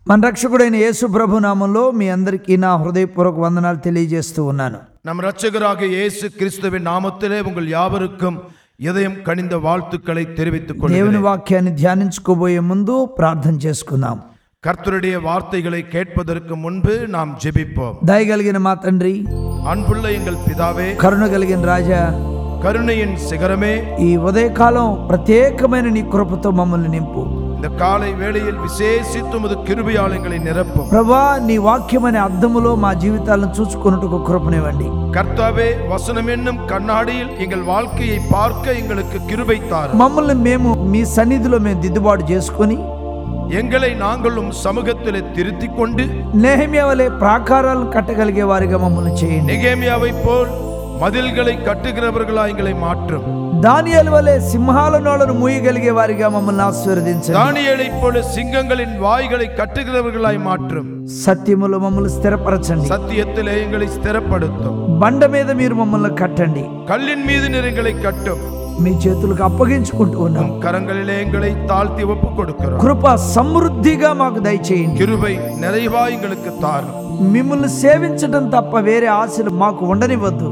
మన రక్షకుడైన యేసు ప్రభు నామంలో మీ అందరికీ నా హృదయపూర్వక వందనాలు తెలియజేస్తూ ఉన్నాను. நம் இரட்சகராகிய இயேசு கிறிஸ்துவின் நாமத்திலே உங்கள் யாவருக்கும் இதயம் கனிந்த வாழ்த்துக்களை தெரிவித்துக் கொள்கிறேன். దేవుని వాక్యాన్ని ధ్యానించుకోబోయే ముందు ప్రార్థన చేసుకుందాం. கர்த்தருடைய வார்த்தைகளை கேட்பதற்கு முன்பு நாம் ஜெபிப்போம். దయగలిగిన మా తండ్రి, அன்புள்ள எங்கள் பிதாவே, కరుణ కలిగిన రాజా, கருணையின் சிகரமே, ఈ ఉదయకాలం ప్రత్యేకమైన నీ కృపతో మమ్మల్ని నింపు. இந்த காலை வேளையில் விசேஷித்து உமது கிருபையால் எங்களை நிரப்பும். ప్రభా, నీ వాక్యం అనే అద్దములో మా జీవితాలను చూసుకున్నట్టుకు కృపనివ్వండి. கர்த்தாவே, வசனம் என்னும் கண்ணாடியில் எங்கள் வாழ்க்கையை பார்க்க எங்களுக்கு கிருபை தாரும். మమ్మల్ని మేము మీ సన్నిధిలో మేము దిద్దుబాటు చేసుకొని எங்களை நாங்களும் சமூகத்திலே திருத்திக் கொண்டு నెహెమ్యా వలె ప్రాకారాలను కట్టగలిగే వారిగా మమ్మల్ని చేయండి. நெகேமியாவை போல் மதில்களை கட்டுகிறவர்களா எங்களை மாற்றும். దానియేలు వలె సింహాల నోళ్లను మూయగలిగే వారిగా మమ్మల్ని ఆశీర్వదించండి. தானிయేலை போல சிங்கங்களின் வாய்களை கட்டுகிறவர்களாய் மாற்றும். సత్యములో మమ్మల్ని స్థిరపరచండి. சத்தியத்திலே எங்களை ஸ்திரப்படுத்தும். బండ మీద మీరు మమ్మల్ని కట్టండి. கல்லின் மீது எங்களை கட்டும். మీ చేతులకు అప్పగించుకుంటూ ఉన్నాం. கரங்களிலே எங்களை தாழ்த்தி ஒப்பு கொடுக்கிறோம். కృప సమృద్ధిగా మాకు దయచేయండి. கிருபை நிறைவா எங்களுக்கு தாரும். మిమ్మల్ని సేవించడం తప్ప వేరే ఆశలు మాకు ఉండనివ్వద్దు.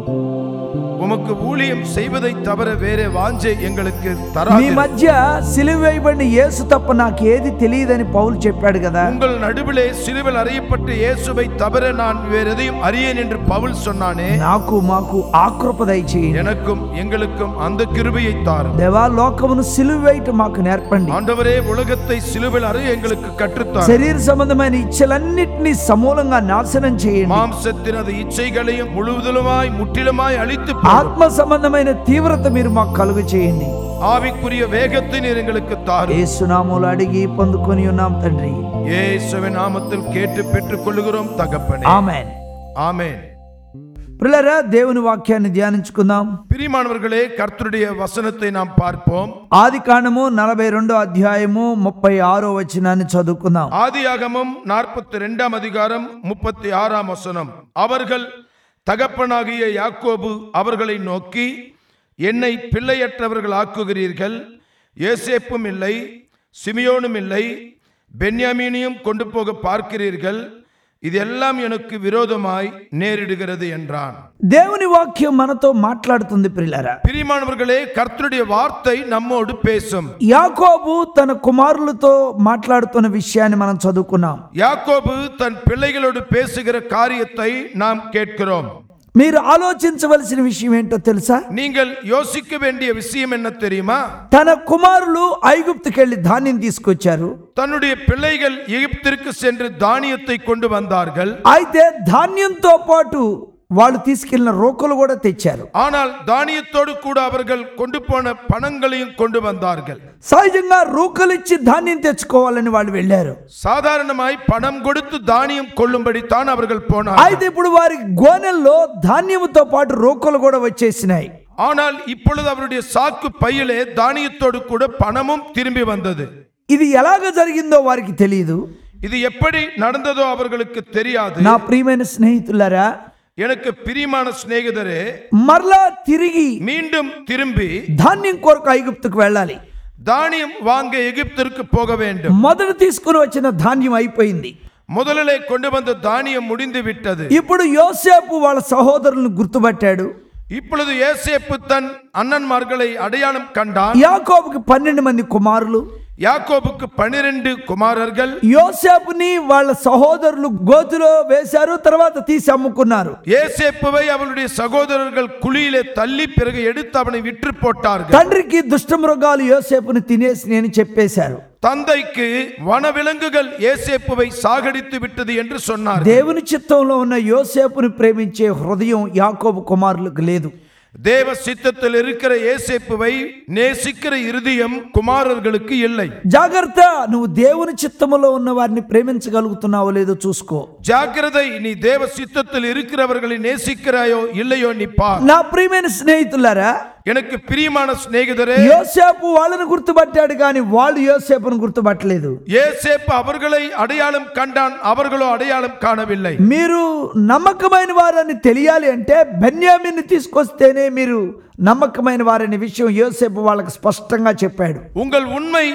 உமக்கு ஊழியம் செய்வதை தவிர வேற வாஞ்சை எங்களுக்கு మీ தராது. మధ్య సిలువ వేయబడిన యేసు తప్ప నాకు ఏది తెలియదని పౌలు చెప్పాడు కదా. உங்கள் நடுவிலே சிலுவையில் அறையப்பட்ட இயேசுவை தவிர நான் வேற எதையும் அறியேன் என்று பவுல் சொன்னானே. నాకు మాకు ఆ కృప దయచేయండి. எனக்கும் எங்களுக்கும் அந்த கிருபையை தாரும். దేవా, లోకమును సిలువ వేయటం మాకు నేర్పండి. ஆண்டவரே, உலகத்தை சிலுவையில் அறைய எங்களுக்கு கற்றுத்தாரும். శరీర సంబంధమైన ఇచ్చలన్నిటినీ సమూలంగా నాశనం చేయండి. மாம்சத்தினது இச்சைகளையும் முழுவதுமாய் முற்றிலுமாய் அழித்து ఆత్మ సంబంధమైన తీవ్రత మీరు మాకు కలుగు చేయండి. ஆவிக்குரிய வேகத்தை நீர் எங்களுக்கு தாரும். యేసు నామములో అడిగి పొందుకొని ఉన్నాం తండ్రి. இயேசுவின் நாமத்தில் கேட்டு பெற்றுக் கொள்கிறோம் தகப்பனே. ఆమేన్. ஆமென். ప్రియులారా, దేవుని వాక్యాన్ని ధ్యానించుకుందాం. பிரியமானவர்களே, கர்த்தருடைய வசனத்தை நாம் பார்ப்போம். ఆదికాండము 42వ అధ్యాయము 36వ వచనాన్ని చదువుకుందాం. ஆதியாகமம் 42ஆம் அதிகாரம் 36ஆம் வசனம். அவர்கள் தகப்பனாகிய யாக்கோபு அவர்களை நோக்கி, என்னை பிள்ளையற்றவர்கள் ஆக்குகிறீர்கள். யோசேப்பும் இல்லை, சிமியோனும் இல்லை, பென்யாமீனையும் கொண்டு போக பார்க்கிறீர்கள். இதெல்லாம் எனக்கு விரோதமாய் நேரிடுகிறது என்றான். దేవుని వాక్యం మనతో మాట్లాడుతుంది ప్రియులారా. பிரியமானவர்களே, கர்த்தருடைய வார்த்தை நம்மோடு பேசும். యాకోబు తన కుమారులతో మాట్లాడుతున్న విషయాన్ని మనం చదువుకున్నాం. யாக்கோபு தன் பிள்ளைகளோடு பேசுகிற காரியத்தை நாம் கேட்கிறோம். మీరు ఆలోచించవలసిన విషయం ఏంటో తెలుసా? நீங்கள் யோசிக்க வேண்டிய விஷயம் என்ன தெரியுமா? తన కుమారులు ఐగుప్తుకి వెళ్ళి ధాన్యం తీసుకొచ్చారు. தன்னுடைய பிள்ளைகள் எகிப்திற்கு சென்று தானியத்தை கொண்டு வந்தார்கள். అయితే ధాన్యంతో పాటు వాళ్ళు తీసుకెళ్లిన రోకలు కూడా తెచ్చారు. ஆனால் தானியத்தோடு கூட அவர்கள் கொண்டு போன பணங்களையும் கொண்டு வந்தார்கள். సహజంగా రూకలు ఇచ్చి ధాన్యం తెచ్చుకోవాలని వాళ్ళు వెళ్ళారు. சாதாரணமாய் பணம் கொடுத்து தானியம் கொள்ளும்படி தான் அவர்கள் போனார்கள். అయితే ఇప్పుడు వారి గోనెల్లో ధాన్యముతో పాటు రోకలు కూడా వచ్చేసినాయి. ஆனால் இப்பொழுது அவருடைய சாக்கு பையிலே தானியத்தோடு கூட பணமும் திரும்பி வந்தது. ఇది ఎలాగ జరిగిందో వారికి తెలియదు. இது எப்படி நடந்ததோ அவர்களுக்கு தெரியாது. నా ప్రియమైన స్నేహితులారా, எனக்கு பிரியமான சிநேகிதரே, మరలా తిరిగి மீண்டும் திரும்பி ధాన్యం కొరకు ఐగుప్తుకు వెళ్ళాలి. தானியம் வாங்க எகிப்திற்கு போக வேண்டும். మొదట తీసుకుని వచ్చిన ధాన్యం అయిపోయింది. முதலிலே கொண்டு வந்த தானியம் முடிந்து விட்டது. ఇప్పుడు యోసేపు వాళ్ళ సహోదరులను గుర్తుపట్టాడు. இப்பொழுது யோசேப்பு தன் அண்ணன்மார்களை அடையாளம் கண்டான். యాకోబుకి 12 మంది కుమారులు. யாக்கோபுக்கு 12 குமாரர்கள். యోసేపుని వాళ్ళ సహోదరులు గోతిలో వేశారు, తర్వాత తీసి అమ్ముకున్నారు. யோசேப்புவை அவருடைய சகோதரர்கள் குழியிலே தள்ளி பிறகு எடுத்து அவனை விற்று போட்டார்கள். తండ్రికి దుష్ట మృగాలు యోసేపుని తినేసి నేను చెప్పేశారు. தந்தைக்கு வனவிலங்குகள் யோசேப்புவை சாகடித்து விட்டது என்று சொன்னார். దేవుని చిత్తంలో ఉన్న యోసేపుని ప్రేమించే హృదయం యాకోబు కుమారులకు లేదు. தேவ சித்தத்தில் இருக்கிற யோசேப்புவை நேசிக்கிற இருதயம் குமாரர்களுக்கு இல்லை. జాగ్రత్త, నువ్వు దేవుని చిత్తములో ఉన్న వారిని ప్రేమించగలుగుతున్నావో లేదో చూసుకో. ஜாக்கிரதை, நீ தேவ சித்தத்தில் இருக்கிறவர்களை நேசிக்கிறாயோ இல்லையோ நீ பார். నా ప్రియమైన స్నేహితులారా, எனக்கு பிரியமான சிநேகிதரே, యోసేపు వాళ్ళని గుర్తుపట్టాడు కానీ వాళ్ళు యోసేపును గుర్తుపట్టలేదు. யோசேப்பு அவர்களை அடையாளம் கண்டான், அவர்களோ அடையாளம் காணவில்லை. మీరు నమ్మకమైన వారని తెలియాలి అంటే బెన్యామీన్ని తీసుకొస్తేనే మీరు నమ్మకమైన వారనే విషయం యోసేపు వాళ్ళకి స్పష్టంగా చెప్పాడు. உங்கள் உண்மை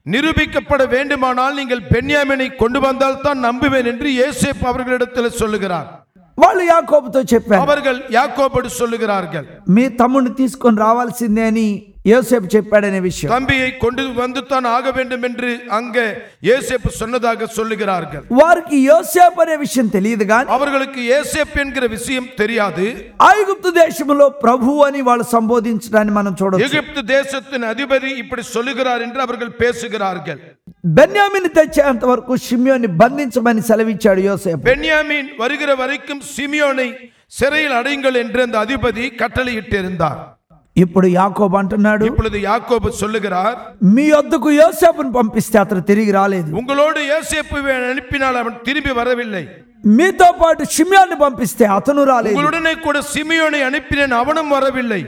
நிரூபிக்கப்பட வேண்டுமானால் நீங்கள் பென்யாமீனை கொண்டு வந்தால் தான் நம்புவேன் என்று யோசேப்பு அவர்களிடத்தில் சொல்லுகிறார். వాళ్ళు యాకోబుతో చెప్పారు, அவர்கள் யாக்கோபோடு சொல்லுகிறார்கள், మీ తమ్ముడిని తీసుకొని రావాల్సిందే అని யோசேப்பு చెప్పాడనే విషయం. தம்பியை கொண்டு வந்து தான் ஆக வேண்டும் என்று அங்கே யோசேப்பு சொன்னதாக சொல்லுகிறார்கள். వారికి యోసేపు అనే విషయం తెలియదు కానీ அவர்களுக்கு யோசேப்பு என்கிற விஷயம் தெரியாது. ఐగుప్తు దేశంలో ప్రభు అని వాళ్ళు సంబోధించడాన్ని మనం చూడొచ్చు. எகிப்து தேசத்தின் அதிபதி இப்படி சொல்லுகிறார் என்று அவர்கள் பேசுகிறார்கள். బెన్యామీని తెచ్చేంత వరకు షిమ్యోన్ని బంధించమని సెలవిచ్చాడు యోసేపు. பென்யாமீன் வருகிற வரைக்கும் சிமியோனை சிறையில் அடையுங்கள் என்று அந்த அதிபதி கட்டளையிட்டிருந்தார். ఇప్పుడు యాకోబు అంటున్నాడు, இப்பொழுது யாக்கோபு சொல்லுகிறார், మీ వద్దకు యోసేపును పంపిస్తే అతను తిరిగి రాలేదు, உங்களோடு யோசேப்புவை அனுப்பினால் அவன் திரும்பி வரவில்லை, మీతో పాటు షిమ్యోన్ని పంపిస్తే అతను రాలేదు, உங்களுடனே கூட சிமியோனை அனுப்பினேன் அவனும் வரவில்லை,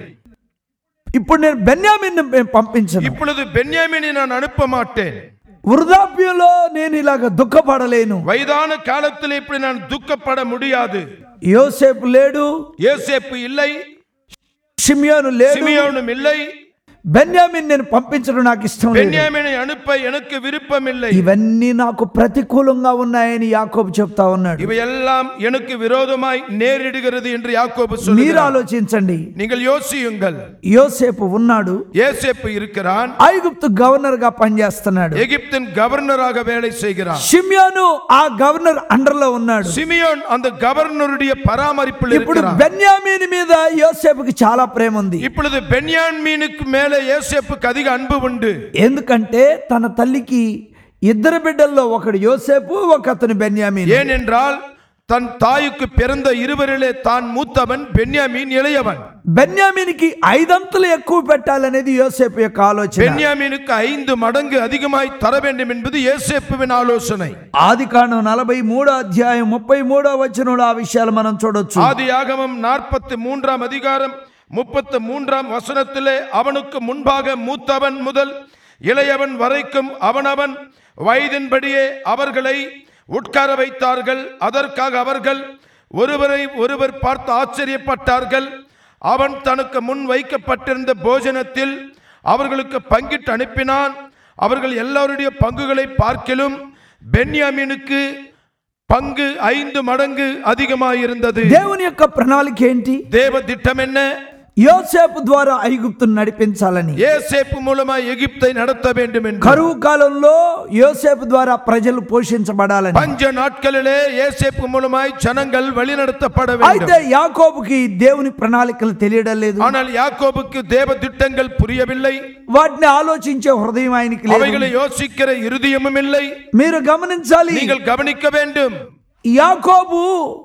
ఇప్పుడు నేను బెన్యామీన్ని పంపించను, இப்பொழுது பென்யாமீனை நான் அனுப்ப மாட்டேன், వృద్ధాప్యంలో నేను ఇలాగ దుఃఖపడలేను, வயதான காலத்தில் இப்படி நான் துக்கப்பட முடியாது. యోసేపు లేడు, யோசேப்பு இல்லை, షిమ్యోను లేడు, சிமியோனும் இல்லை, బెన్యామీని నేను పంపించడం నాకు ఇష్టం లేదు, பென்யாமீனை அனுப்ப எனக்கு விருப்பம் இல்லை, ఇవన్నీ నాకు ప్రతికూలంగా ఉన్నాయని యాకోబు చెప్తా ఉన్నాడు. இவையெல்லாம் எனக்கு விரோதமாய் நேரிடுகிறது என்று யாக்கோபு మీరు சொல்லுகிறார். ఆలోచించండి, நீங்கள் யோசியுங்கள், యోసేపు ఉన్నాడు, யோசேப்பு இருக்கிறான், ఐగుప్తు గవర్నర్ గా పనిచేస్తున్నాడు, எகிப்தின் கவர்னராக வேலை செய்கிறான், షిమ్యోను ఆ గవర్నర్ అండర్ లో ఉన్నాడు, சிமியோன் அந்த கவர்னருடைய பராமரிப்பில் ఇప్పుడు இருக்கிறான். బెన్యామీని మీద యోసేపుకి చాలా ప్రేమ ఉంది. இப்பொழுது பென்யாமீனுக்கு மேலே யோசேப்புக்கு அதிக அன்பு உண்டு. ఎందుకంటే తన తల్లికి ఇద్దరు బిడ్డల్లో ఒకడు యోసేపు, ఒక అతను బెన్యామీన్. ஏனென்றால் தன் தாய்க்கு பிறந்த இருவரிலே தான் மூத்தவன், பென்யாமீன் இளையவன். బెన్యామీనికి 5 అంతలు ఎక్కువ పెట్టాలనేది యోసేపు యొక్క ఆలోచన. பென்யாமீனுக்கு 5 மடங்கு அதிகமாய் தர வேண்டும் என்பது யோசேப்புவின் ஆலோசனை. ఆదికాండం 43వ అధ్యాయం 33వ వచనంలో ఆ విషయాలు మనం చూడొచ్చు. ஆதியாகமம் 43ஆம் அதிகாரம் 33ஆம் வசனத்திலே அவனுக்கு முன்பாக மூத்தவன் முதல் இளையவன் வரைக்கும் அவனவன் வயதின்படியே அவர்களை உட்கார வைத்தார்கள். அதற்காக அவர்கள் ஒருவரை ஒருவர் பார்த்து ஆச்சரியப்பட்டார்கள். அவன் தனக்கு முன் வைக்கப்பட்டிருந்த போஜனத்தில் அவர்களுக்கு பங்கிட்டு அனுப்பினான். அவர்கள் எல்லாருடைய பங்குகளை பார்க்கிலும் பென்யாமீனுக்கு பங்கு 5 மடங்கு அதிகமாயிருந்தது. దేవుని యొక్క ప్రణాళిక ఏంటి? தேவ திட்டம் என்ன? యోసేపు ద్వారా ఐగుప్తును నడిపించాలని. யோசேப்பு மூலமா எகிப்தை நடத்த வேண்டும் என்று. కరువు కాలంలో యోసేపు ద్వారా ప్రజలు పోషించబడాలని. பஞ்ச நாட்களிலே யோசேப்பு மூலமாய் ஜனங்கள் வழிநடத்தப்பட అయితే வேண்டும். యాకోబుకి దేవుని ప్రణాళికలు తెలియడం లేదు. ஆனால் யாக்கோபுக்கு தேவ திட்டங்கள் புரியவில்லை. వాటిని ఆలోచించే హృదయం ఆయనకి లేదు. அவைகளை யோசிக்கிற இருதயமும் இல்லை. మీరు గమనించాలి, நீங்கள் கவனிக்க வேண்டும். యాకోబు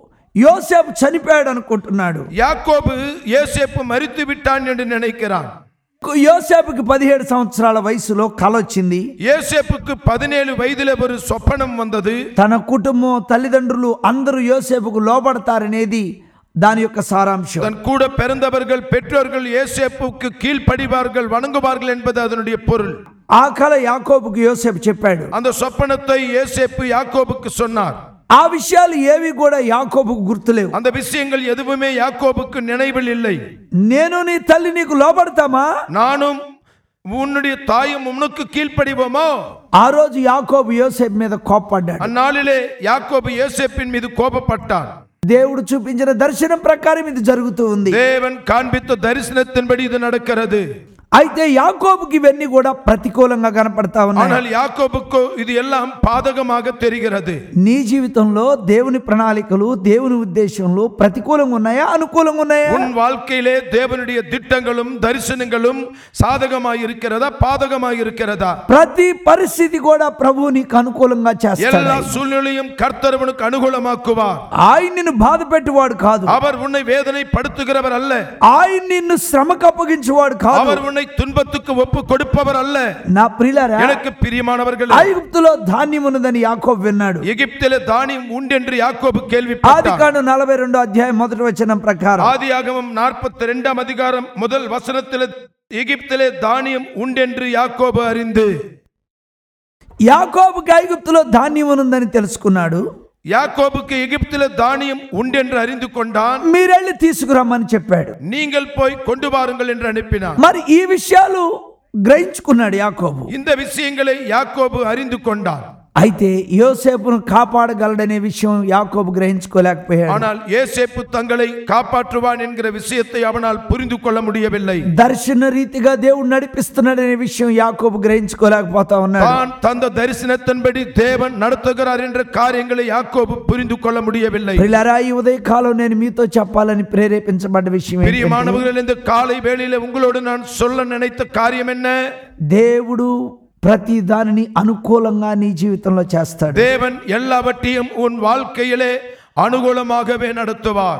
యోసేపు చనిపోయాడు అనుకుంటున్నాడు. யாக்கோபு யோசேப்பு மரித்து விட்டான் என்று நினைக்கிறான். యోసేపుకి 17 సంవత్సరాల వయసులో కల వచ్చింది. யோசேப்புக்கு 17 வயதிலே ஒரு சொப்பனம் வந்தது. తన కుటుంబం, తల్లిదండ్రులు అందరూ యోసేపుకు లోబడతారనేది దాని యొక్క సారాంశం. தன் கூட பிறந்தவர்கள் பெற்றோர்கள் யோசேப்புக்கு கீழ்ப்படிவார்கள், வணங்குவார்கள் என்பது அதனுடைய பொருள். ఆ కల యాకోబుకు యోసేపు చెప్పాడు. அந்த சொப்பனத்தை யோசேப்பு யாக்கோபுக்கு சொன்னார். ఆ విషయాలు ఏవి కూడా యాకోబుకు గుర్తులేవు. அந்த விஷயங்கள் எதுவுமே யாக்கோபுக்கு நினைவில் இல்லை. నేను నీ తల్లి నీకు లోబడతామా? நானும் உன்னுடைய தாயும் உனக்கு கீழ்ப்படிவோமோ? ఆ రోజు యాకోబు యోసేపు మీద కోప్పడ్డాడు. அந்நாளிலே யாக்கோபு யோசேப்பின் மீது கோபப்பட்டான். దేవుడు చూపించిన దర్శనం ప్రకారం ఇది జరుగుతూ ఉంది. தேவன் காண்பித்த தரிசனத்தின்படி இது நடக்கிறது. అయితే యాకోబుకి ఇవన్నీ కూడా ప్రతికూలంగా కనపడతా ఉన్నాయి. ஆனால் யாக்கோபுக்கு இது எல்லாம் பாதகமாக தெரிகிறது. నీ జీవితంలో దేవుని ప్రణాళికలు, దేవుని ఉద్దేశంలో ప్రతికూలంగా ఉన్నాయా, అనుకూలంగా ఉన్నాయా? உன் வாழ்க்கையிலே தேவனுடைய திட்டங்களும் தரிசனங்களும் சாதகமாய் இருக்கிறதா, பாதகமாய் இருக்கிறதா? ప్రతి పరిస్థితి కూడా ప్రభువు నీకు అనుకూలంగా చేస్తాడు. எல்லா சூழ்நிலையும் கர்த்தர் உனக்கு அனுகூலமாக்குவார். ఆయన నిన్ను బాధ పెట్టేవాడు కాదు. அவர் உன்னை வேதனைப்படுத்துகிறவர் அல்ல. ఆయన నిన్ను శ్రమకు అప్పగించేవాడు కాదు. அவர் உன்னை துன்பத்துக்கு ஒப்பு கொடுப்பவர் அல்ல. నా ప్రియులారా, எனக்கு பிரியமானவர்களே, ఐగుప్తులో ధాన్యం ఉన్నదని యాకోబు విన్నాడు. எகிப்திலே தானியம் உண்டென்று யாக்கோபு கேள்விப்பட்டார். ఆదికాండం 42వ అధ్యాయం 1వ వచనం ప్రకారం, ஆதியாகமம் 42ஆம் அதிகாரம் முதல் வசனத்திலே எகிப்திலே தானியம் உண்டென்று யாக்கோபு அறிந்து, యాకోబుకి ఐగుప్తులో ధాన్యం ఉన్నదని తెలుసుకున్నాడు. யாக்கோபுக்கு எகிப்திலே தானியம் உண்டென்று அறிந்து கொண்டான். మీరెళ్ళి తీసుకురమ్మని చెప్పాడు. நீங்கள் போய் கொண்டு வாருங்கள் என்று அனுப்பினான். మరి ఈ విషయాలు గ్రహించుకున్నాడు యాకోబు. இந்த விஷயங்களை யாக்கோபு அறிந்து கொண்டார். అయితే యోసేపును కాపాడగలడనే విషయం యాకోబు గ్రహించుకోలేకపోయాడు. ஆனால் யோசேப்பு தங்களை காப்பாற்றுவான் என்கிற விஷயத்தை அவனால் புரிந்து கொள்ள முடியவில்லை. దర్శన రీతిగా దేవుడు నడిపిస్తున్నాడనే విషయం యాకోబు గ్రహించుకోలేకపోతా ఉన్నాడు. தான் தந்த தரிசனத்தின்படி தேவன் நடத்துகிறார் என்ற காரியங்களை யாக்கோபு புரிந்து கொள்ள முடியவில்லை. ప్రియులారా, ఈ ఉదయకాలం నేను మీతో చెప్పాలని ప్రేరేపించబడ్డ విషయం ఏంటంటే, பிரியமானவர்களே, இந்த காலை வேளையிலே உங்களோடு நான் சொல்ல நினைத்த காரியம் என்ன? దేవుడు ప్రతి దానిని అనుకూలంగా నీ జీవితంలో చేస్తాడు. தேவன் எல்லாவற்றையும் உன் வாழ்க்கையிலே அனுகூலமாகவே நடத்துவார்.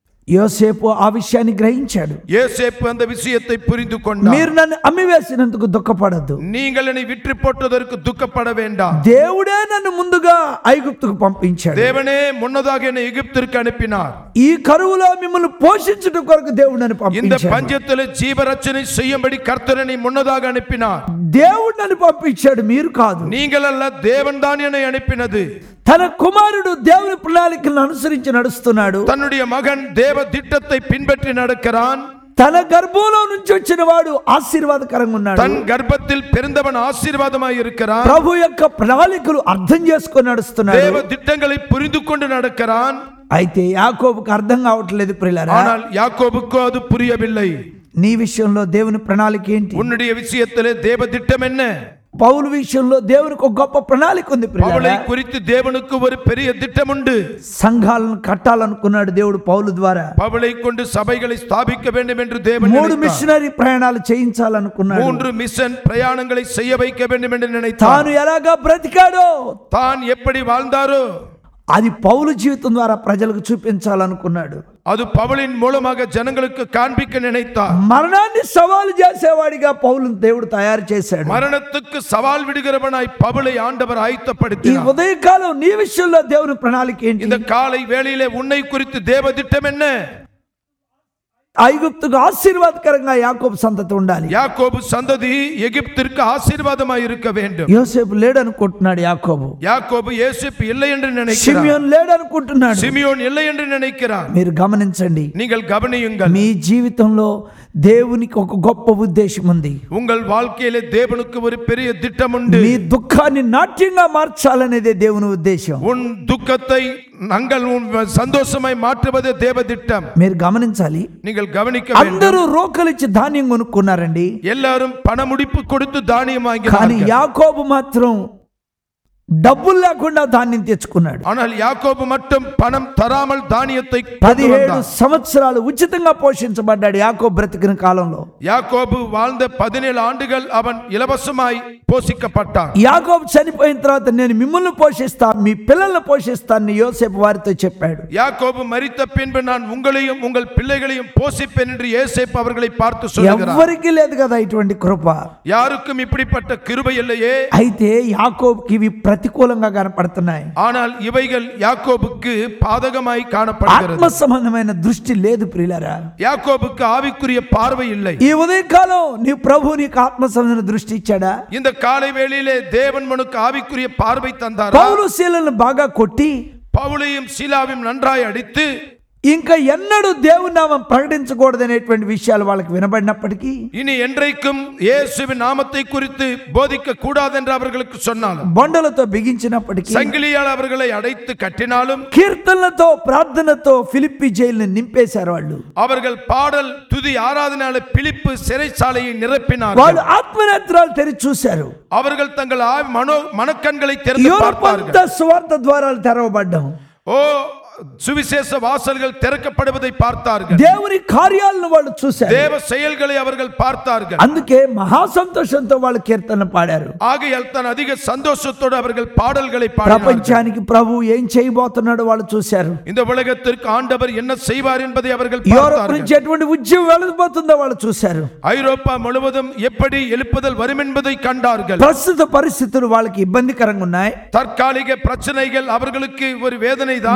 యోసేపు ఆ విషయాన్ని గ్రహించాడు. யோசேப்பு அந்த விஷயத்தை புரிந்து கொண்டார். మీరు నన్ను అమ్మివేసినందుకు దుఃఖపడద్దు. நீங்கள் என்னை விற்று போட்டதற்கு துக்கப்பட வேண்டாம். దేవుడే నన్ను ముందుగా ఐగుప్తుకు పంపించాడు. தேவனே முன்னதாக என்னை எகிப்திற்கு அனுப்பினார். ఈ కరువులో మిమ్మల్ని పోషించుట కొరకు దేవుడు నన్ను இந்த పంపించాడు. பஞ்சத்திலே ஜீவரட்சணை செய்யும்படி கர்த்தர் என்னை முன்னதாக அனுப்பினார். దేవుడు నన్ను పంపించాడు, మీరు కాదు. நீங்கள் அல்ல, தேவன் தான் என்னை அனுப்பினது. తన కుమారుడు దేవుని ప్రణాళికలను అనుసరించి నడుస్తున్నాడు. தன்னுடைய மகன் தேவ திட்டத்தை பின்பற்றி நடக்கிறான். తన గర్భంలో నుంచి వచ్చిన వాడు ఆశీర్వాదకరంగా ఉన్నాడు. தன் கர்ப்பத்தில் பிறந்தவன் ஆசீர்வாதமாய் இருக்கிறான். ప్రభు యొక్క ప్రణాళికలు అర్థం చేసుకొని నడుస్తున్నాడు. தேவ திட்டங்களை புரிந்து கொண்டு நடக்கிறான். అయితే యాకోబుకు అర్థం కావట్లేదు ప్రియులారా. ஆனால் யாக்கோபுக்கு அது புரியவில்லை. నీ విషయంలో దేవుని ప్రణాళిక ఏంటి? உன்னுடைய விஷயத்திலே தேவ திட்டம் என்ன? పౌలు విషయంలో దేవునికి ఒక గొప్ప ప్రణాళిక ఉంది பவுலை ప్రియులారా. குறித்து தேவனுக்கு ஒரு பெரிய திட்டம் உண்டு. సంఘాలను కట్టాలనుకున్నాడు దేవుడు పౌలు ద్వారా. பவுலை கொண்டு சபைகளை ஸ்தாபிக்க வேண்டும் என்று தேவன் 3 நினைத்தார். మిషనరీ ప్రయాణాలు చేయించాలనుకున్నాడు. 3 மிஷன் பிரயாணங்களை செய்ய வைக்க வேண்டும் என்று நினைத்தார். తాను ఎలాగా బ్రతికాడో, தான் எப்படி வாழ்ந்தாரோ అది పౌలు జీవితం ద్వారా ప్రజలకు చూపించాలనుకున్నాడు. அது பவுலின் மூலமாக ஜனங்களுக்கு காண்பிக்க நினைத்தார். మరణాన్ని సవాలు చేసేవాడిగా పౌలును దేవుడు తయారు చేశాడు. மரணத்துக்கு சவால் விடுகிறவனாய் பவுலை ஆண்டவர் ఈ ஆயத்தப்படுத்தினார். ఉదయకాలం నీ విషయంలో దేవుని ప్రణాళిక ఏంటి? இந்த காலை வேளையிலே உன்னை குறித்து தேவ திட்டம் என்ன? ఐగుప్తుకు ఆశీర్వాదకరంగా యాకోబు సంతతి ఉండాలి. யாக்கோபு சந்ததி எகிப்திற்கு ஆசீர்வாதமாய் இருக்க வேண்டும். యోసేపు లేడనుకుంటున్నాడు యాకోబు. யாக்கோபு யோசேப்பு இல்லை என்று நினைக்கிறார். షిమియోను లేడనుకుంటున్నాడు. சிமியோன் இல்லை என்று நினைக்கிறார். మీరు గమనించండి, நீங்கள் கவனியுங்கள். మీ జీవితంలో దేవునికి ఒక గొప్ప ఉద్దేశం ఉంది. உங்கள் வாழ்க்கையிலே தேவனுக்கு ஒரு பெரிய திட்டம் உண்டு. మీ దుఃఖాన్ని నాట్యంగా మార్చాలనేదే దేవుని ఉద్దేశం. உன் துக்கத்தை நாங்கள் சந்தோஷமாய் மாற்றுவதே தேவ திட்டம். మీరు గమనించాలి, நீங்கள் கவனிக்க வேண்டும். అందరూ రోకలిచ్చి ధాన్యం కొనుక్కున్నారండి. எல்லாரும் பணமுடிப்பு கொடுத்து தானியம் కానీ வாங்கினார்கள். యాకోబు మాత్రం డబ్బులు లేకుండా ధాన్యం తెచ్చుకున్నాడు. ஆனால் யாக்கோபு மட்டும் பணம் தராமல் தானியத்தை கொண்டு 17 வந்தார். సంవత్సరాలు ఉచితంగా పోషించబడ్డాడు యాకోబు బ్రతికిన కాలంలో. யாக்கோபு வாழ்ந்த 17 ஆண்டுகள் அவன் இலவசமாய் போஷிக்கப்பட்டான். యాకోబు చనిపోయిన తర్వాత నేను మిమ్మల్ని పోషిస్తా, మీ పిల్లల్ని పోషిస్తానని యోసేపు వారితో చెప్పాడు. யாக்கோபு மரித்த பின்பு நான் உங்களையும் உங்கள் பிள்ளைகளையும் போஷிப்பேன் என்று யோசேப்பு அவர்களை பார்த்து சொல்கிறார். ఎవరికి లేదు కదా ఇటువంటి కృప. யாருக்கும் இப்படிப்பட்ட கிருபை இல்லையே. అయితే యాకోబుకి ఇవి ప్రతికూలంగా కనపడుతున్నాయి. ஆனால் இவைகள் யாக்கோபுக்கு பாதகமாய் காணப்படுகிறது. ఆత్మ సంబంధమైన దృష్టి లేదు ప్రియులారా. யாக்கோபுக்கு ஆவிக்குரிய பார்வை இல்லை. ఈ ఉదయకాలం నీ ప్రభు నీకు ఆత్మ సంబంధమైన దృష్టి ఇచ్చాడా? இந்த காலை வேளையிலே தேவன் மனுக்கு ஆவிக்குரிய பார்வை தந்தாரா? పౌలు శీలను బాగా కొట్టి பவுலையும் சீலாவையும் நன்றாய் அடித்து ఇంకా ఎన్నడూ దేవుని నామం ప్రకటించకూడదనేటువంటి విషయాలు వాళ్ళకి వినబడినప్పటికీ, இனி என்றைக்கும் இயேசுவின் நாமத்தை குறித்து போதிக்க கூடாது என்று அவர்களுக்கு சொன்னாலும், బొండలతో బిగించినప్పటికీ, சங்கிலியால் அவர்களை அடைத்து கட்டினாலும், కీర్తనలతో ప్రార్థనతో ఫిలిప్పి జైలుని నింపేశారు. వాళ్ళు அவர்கள் பாடல் துதி ஆராதனால பிலிப்பு சிறைச்சாலையை நிரப்பினார்கள். వాళ్ళు ఆత్మనేత్రాలు తెరిచి చూశారు. அவர்கள் தங்கள் மனக்கண்களை திறந்து பார்த்தார்கள். యూరోపంతా సువార్త ద్వారాలు తెరవబడ్డం, ஓ, சுவிசேஷ வாசல்கள் திறக்கப்படுவதை பார்த்தார்கள். దేవుని కార్యాలను వాళ్ళు చూశారు. தேவ செயல்களை அவர்கள் பார்த்தார்கள். అందుకే మహా సంతోషంతో వాళ్ళు కీర్తన పాడారు. ஆகையால் தான் அதிக சந்தோஷத்தோடு அவர்கள் பாடல்களை பாடினார்கள். ప్రపంచానికి ప్రభు ఏం చేయబోతున్నాడో వాళ్ళు చూశారు. இந்த உலகத்திற்கு ஆண்டவர் என்ன செய்வார் என்பதை அவர்கள் యూరోప్ பார்த்தார்கள். నుంచి ఎటువంటి ఉద్యమం వెళ్ళబోతుందో వాళ్ళు చూశారు. ஐரோப்பா முழுவதும் எப்படி எழுப்புதல் வரும் என்பதை கண்டார்கள். ప్రస్తుత పరిస్థితులు వాళ్ళకి ఇబ్బందికరంగా ఉన్నాయి. தற்காலிக பிரச்சனைகள் அவர்களுக்கு ஒரு வேதனை தான். గాయాలు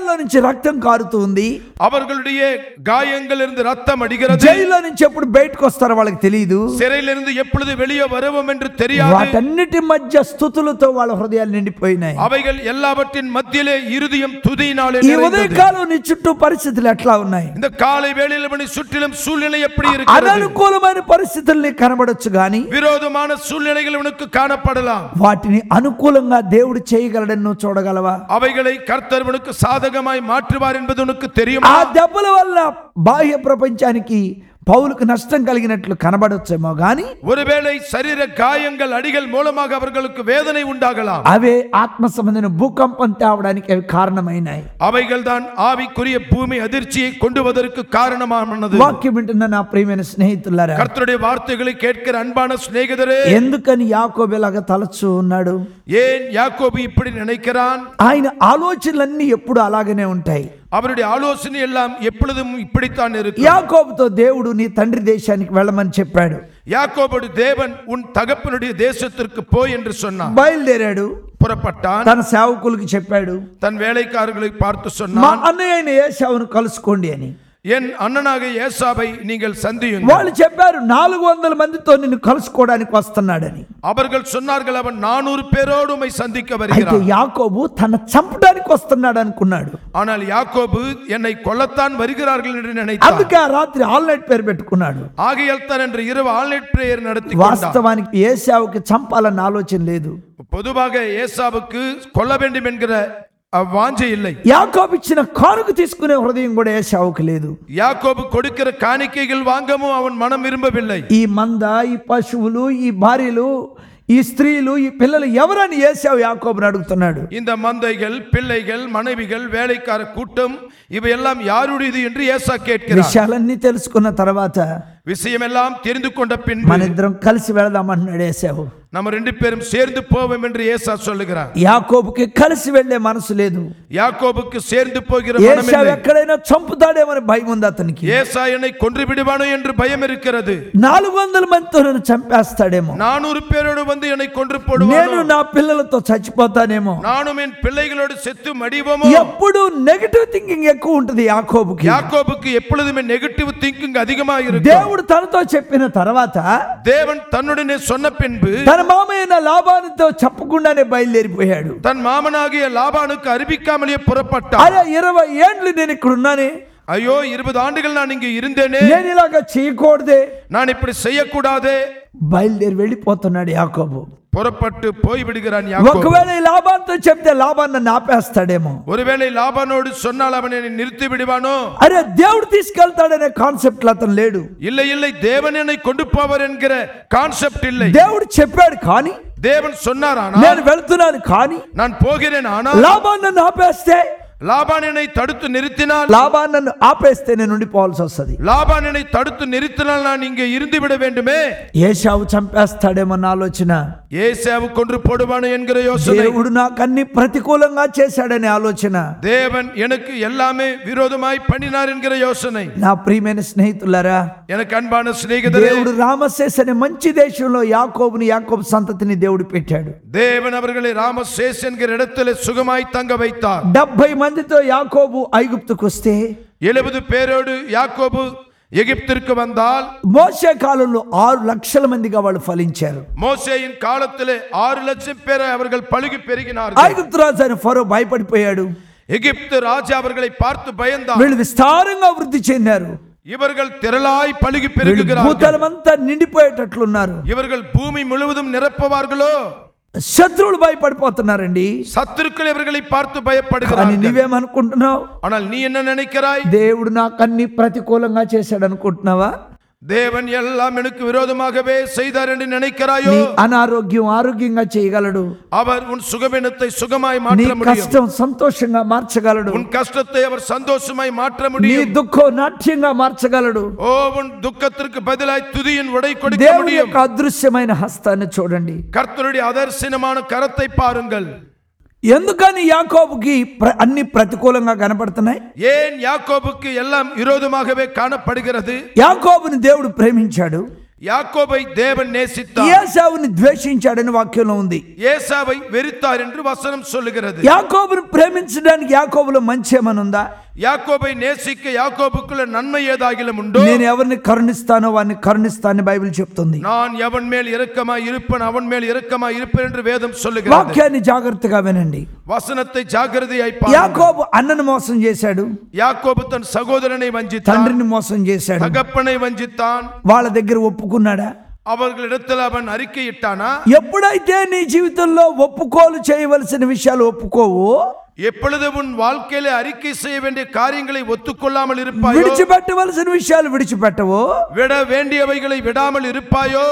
గాయాల్లో నుంచి రక్తం కారుతూ ఉంది. அவர்களுடைய காயங்களிலிருந்து ரத்தம் அடிக்கிறது. జైల్లో నుంచి ఎప్పుడు బయటకు వస్తారో వాళ్ళకి తెలియదు. சிறையிலிருந்து எப்பொழுது வெளியே வருவோம் என்று தெரியாது. వాటన్నిటి మధ్య స్తుతులతో వాళ్ళ హృదయాలు నిండిపోయినాయి. அவைகள் எல்லாவற்றின் மத்தியிலே இருதயம் துதியினாலே ఈ நிறைந்தது. ఉదయకాలం నీ చుట్టూ పరిస్థితులు ఎట్లా ఉన్నాయి? இந்த காலை வேளையில் மணி சுற்றிலும் சூழ்நிலை எப்படி இருக்கிறது? అననుకూలమైన పరిస్థితులు నీకు కనబడొచ్చు గాని விரோதமான சூழ்நிலைகள் உனக்கு காணப்படலாம். వాటిని అనుకూలంగా దేవుడు చేయగలడని నువ్వు చూడగలవా? அவைகளை கர்த்தர் உனக்கு சாதகமாய் மாற்றுவார் என்பது உனக்கு தெரியுமா? ఆ దెబ్బల వల్ల బాహ్య ప్రపంచానికి పౌలుకు నష్టం కలిగినట్లు కనబడొచ్చేమో గాని ஒருவேளை சரீர காயங்கள் அடிகள் மூலமாக அவர்களுக்கு வேதனை உண்டாகலாம். అవే ఆత్మ సంబంధమైన భూకంపం తేవడానికి అవి కారణమైనాయి. அவைகள் தான் ஆவிக்குரிய பூமி அதிர்ச்சியை கொண்டு வருவதற்கு காரணமானது. వాక్యం వింటున్న నా ప్రియమైన స్నేహితులారా, கர்த்தருடைய வார்த்தைகளை கேட்கிற அன்பான சிநேகிதரே, ఎందుకని యాకోబు ఇలాగ తలచూ ఉన్నాడు? ஏன் யாக்கோபு இப்படி நினைக்கிறான்? ఆయన ఆలోచనలన్నీ ఎప్పుడు అలాగనే ఉంటాయి. அவருடைய ஆலோசனை எல்லாம் எப்பொழுதும் இப்படித்தான் இருக்கு. యాకోబుతో దేవుడు నీ తండ్రి దేశానికి వెళ్ళమని చెప్పాడు. யாக்கோபுடைய தேவன் உன் தகப்பனுடைய தேசத்திற்கு போய் என்று சொன்னார். బయలుదేరాడు, புறப்பட்டான். తన సేవకులకు చెప్పాడు, தன் வேலைக்காரர்களை பார்த்து మా சொன்னான், అన్నయ్య అయిన ఏశావును కలుసుకోండి అని. என் அண்ணனாக ஏசாவை நீங்கள் சந்தியுங்கள். వాళ్ళు చెప్పారు 400 మందితో నిన్ను కలుసుకోవడానికి వస్తున్నాడని. அவர்கள் சொன்னார்கள், அவன் 400 பேரோடு உம்மை சந்திக்க అయితే வருகிறான். యాకోబు తన చంపడానికి వస్తున్నాడు అనుకున్నాడు. ஆனால் யாக்கோபு என்னை கொல்லத்தான் வருகிறார்கள் என்று நினைத்தான். అందుకే ఆ రాత్రి ఆల్ నైట్ పేరు పెట్టుకున్నాడు. ஆகையால் தான் என்று இரவு ஆல்நைட் பிரேயர் நடத்தி கொண்டான். వాస్తవానికి ఏశావుకి చంపాలన్న ఆలోచన లేదు. பொதுவாக ஏசாவுக்கு கொல்ல வேண்டும் என்கிற வாஞ்சை இல்லை. యాకోబు ఇచ్చిన కానుక తీసుకునే హృదయం కూడా ఏశావుకి లేదు. யாக்கோபு கொடுக்கிற காணிக்கைகள் வாங்கவும் அவன் மனம் விரும்பவில்லை. ఈ మంద, ఈ పశువులు, ఈ భార్యలు, ఈ స్త్రీలు, ఈ పిల్లలు ఎవరని ఏశావు యాకోబుని అడుగుతున్నాడు. இந்த மந்தைகள், பிள்ளைகள், மனைவிகள், வேலைக்கார கூட்டம் இவையெல்லாம் யாருடையது என்று ஏசா கேட்கிறார். విషయాలన్నీ తెలుసుకున్న తర్వాత விஷயமெல்லாம் தெரிந்து கொண்ட பின் మన ఇద్దరం కలిసి వెళదామన్నాడు ఏశావు. நம்ம 2 பேரும் சேர்ந்து போவோம் என்று ஏசா சொல்லுகிறார். యాకోబుకి కలిసి వెళ్లే మనసు లేదు. யாக்கோபுக்கு சேர்ந்து போகிற மனம் ఏశావు இல்லை. ఎక్కడైనా చంపుతాడేమని భయం ఉంది అతనికి. ஏசா என்னை கொன்று விடுவானோ என்று பயம் இருக்கிறது. 400 మందితో నన్ను చంపేస్తాడేమో, 400 பேரோடு வந்து என்னை கொன்று నేను போடுவானோ, నా పిల్లలతో చచ్చిపోతానేమో. நானும் என் பிள்ளைகளோடு செத்து மடிவோமோ. ఎప్పుడు నెగటివ్ థింకింగ్ ఎక్కువ ఉంటుంది యాకోబుకి. யாக்கோபுக்கு எப்பொழுதுமே நெகட்டிவ் திங்கிங் அதிகமாக இருக்கும். దేవుడు తనతో చెప్పిన తర్వాత தேவன் தன்னுடனே சொன்ன பின்பு తన మామయ్య లాబానుతో చెప్పకుండానే బయలుదేరిపోయాడు. தன் மாமனாகிய லாபானுக்கு அறிவிக்காமலே புறப்பட்டார். అరే 20 ఏండ్లు నేను ఇక్కడ ఉన్నానే, ஐயோ 20 ஆண்டுகள் நான் இங்கு இருந்தேனே, నేను ఇలాగ చేయకూడదే. நான் இப்படி செய்யக்கூடாதே. బయలుదేరి వెళ్ళిపోతున్నాడు యాకోబు. புறப்பட்டு போய் விடுகிறான் யாக்கோபு. ఒకవేళ ఈ లాబాన్తో చెప్తే లాబాన్ నన్ను ఆపేస్తాడేమో. ஒருவேளை லாபானோடு சொன்னால் அவனை நிறுத்தி விடுவானோ. అరే దేవుడు తీసుకెళ్తాడనే కాన్సెప్ట్ అతను లేడు. இல்லை இல்லை, தேவன் என்னை கொண்டு போவார் என்கிற கான்செப்ட் இல்லை. దేవుడు చెప్పాడు కానీ, தேவன் சொன்னார் నేను ஆனால், వెళ్తున్నాను కానీ, நான் போகிறேன் ஆனால், లాబాన్ నన్ను ఆపేస్తే, லாபான் என்னை தடுத்து நிறுத்தினால், లాబాన్ నన్ను ఆపేస్తే నేను ఉండిపోవాల్సి వస్తుంది. லாபான் என்னை தடுத்து நிறுத்தினால் நான் இங்கே இருந்து விட வேண்டுமே. ఏశావు చంపేస్తాడేమన్న ఆలోచన, ஏசாவு கொன்று போடுவானோ என்கிற யோசனை, దేవుడు నాకు అన్ని ప్రతికూలంగా చేశాడనే ఆలోచన, தேவன் எனக்கு எல்லாமே விரோதமாய் பண்ணினார் என்கிற யோசனை. నా ప్రియమైన స్నేహితులారా, எனக்கு அன்பான சிநேகிதரே, దేవుడు రామశేష్ అనే మంచి దేశంలో యాకోబు సంతతిని దేవుడు పెట్టాడు. தேவன் அவர்களை ராமசேஸ் என்கிற இடத்திலே சுகமாய் தங்க வைத்தார். 70 మందితో యాకోబు ఐగుప్తుకు వస్తే, 70 பேரோடு யாக்கோபு எகிப்திற்கு வந்தால், మోషే కాలంలో 6 లక్షల మందిగా వాళ్ళు ఫలించారు. மோசேயின் காலத்திலே 6 லட்சம் பேரை அவர்கள் பழுகி பெருகினார்கள். ఐగుప్తు రాజు అయిన ఫరో భయపడిపోయాడు. எகிப்து ராஜா அவர்களை பார்த்து பயந்தார். వీళ్ళు విస్తారంగా వృద్ధి చెందారు. இவர்கள் திரளாய் பழுகி பெருகுகிறார்கள். భూతలమంతా నిండిపోయేటట్లున్నారు. இவர்கள் பூமி முழுவதும் நிரப்புவார்களோ. శత్రువులు భయపడిపోతున్నారండి. சத்துருக்கள் இவர்களை பார்த்து కానీ பயப்படுகிறார்கள். నువ్వేమనుకుంటున్నావు? ஆனால் நீ என்ன நினைக்கிறாய்? దేవుడు నాకు అన్ని ప్రతికూలంగా చేశాడు అనుకుంటున్నావా? தேவன் எல்லாம் எனக்கு விரோதமாகவே செய்தார் என்று நினைக்கிறாயோ? నీ అనారోగ్యం ఆరోగ్యంగా చేయగలడు. அவர் உன் சுகவீனத்தை சுகமாய் నీ மாற்ற முடியும். కష్టం సంతోషంగా మార్చగలడు. உன் கஷ்டத்தை அவர் சந்தோஷமாய் மாற்ற నీ முடியும். దుఃఖం నాట్యంగా మార్చగలడు. ஓ, உன் துக்கத்திற்கு பதிலாய் துதியின் உடை கொடுக்க దేవుని முடியும். యొక్క అదృశ్యమైన హస్తాన్ని చూడండి. கர்த்தருடைய அதர்சனமான கரத்தை பாருங்கள். ఎందుకని యాకోబుకి అన్ని ప్రతికూలంగా కనపడుతున్నాయి? ஏன் யாக்கோபுக்கு எல்லாம் விரோதமாகவே காணப்படுகிறது? యాకోబుని దేవుడు ప్రేమించాడు. யாக்கோபை தேவன் நேசித்தார், ఏశావుని ద్వేషించాడని వాక్యంలో ఉంది. ஏசாவை வெறுத்தார் என்று வசனம் சொல்லுகிறது. యాకోబును ప్రేమించడానికి యాకోబులో మంచి ఏమైనా ఉందా? யாக்கோபை நேசிக்க யாக்கோபுக்குள்ள நன்மை ஏதாகிலும் உண்டோ? నేను ఎవరిని కరుణిస్తానో వారిని కరుణిస్తానని బైబిల్ చెప్తుంది. நான் எவன் மேல் இரக்கமாய் இருப்பேன் அவன் மேல் இரக்கமாய் இருப்பேன் என்று வேதம் சொல்லுகிறது. వాక్యాన్ని జాగ్రత్తగా వినండి. வசனத்தை ஜாக்கிரதையாய் பாருங்கள். యాకోబు అన్నను మోసం చేశాడు, யாக்கோபு தன் சகோதரனை வஞ்சித்தான், తండ్రిని మోసం చేశాడు. தகப்பனை வஞ்சித்தான். వాళ్ళ దగ్గర ఒప్పుకున్నాడా? அவர்களிடத்தில் அவன் அறிக்கையிட்டானா? ఎప్పుడైతే నీ జీవితంలో ఒప్పుకోలు చేయవలసిన విషయాలు ఒప్పుకోవు, எப்பொழுது உன் வாழ்க்கையில அறிக்கை செய்ய வேண்டிய காரியங்களை ஒத்துக்கொள்ளாமல் இருப்பாயோ, విడిచిపెట్టవలసిన విషయాలు విడిచిపెట్టవో, விட வேண்டியவைகளை விடாமல் இருப்பாயோ,